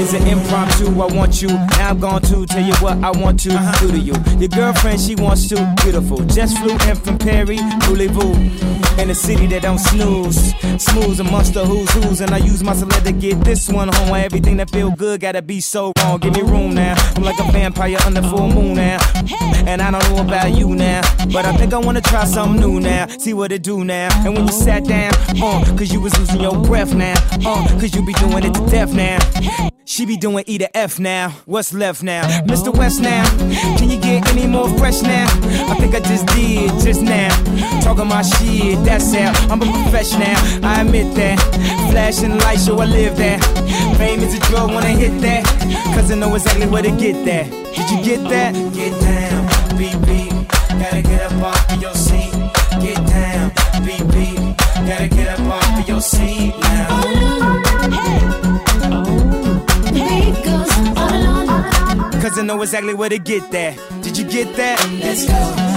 was an impromptu, I want you. Now I'm going to tell you what I want to do to you. Your girlfriend, she wants to, beautiful. Just flew in from Perry, Voulez-vous. In a city that don't snooze. Smooth amongst the who's. And I use my celeb to get this one home. Where everything that feel good gotta be so wrong. Give me room now. I'm like a vampire under full moon now. And I don't know about you now, but I think I wanna try something new now. See what it do now. And when you sat down, cause you was losing your breath now. Cause you be doing it to death now. She be doing E to F now. What's left now? Mr. West now. Can you get any more fresh now? I think I just did just now. Talking my shit, that's how I'm a professional. I admit that. Flashing lights, show I live that. Fame is a drug, wanna hit that. Cause I know exactly where to get that. Did you get that? Get down, BB. Gotta get up off of your seat. Get down, BB. Gotta get up off of your seat now. Cause I know exactly where to get that. Did you get that? Let's go.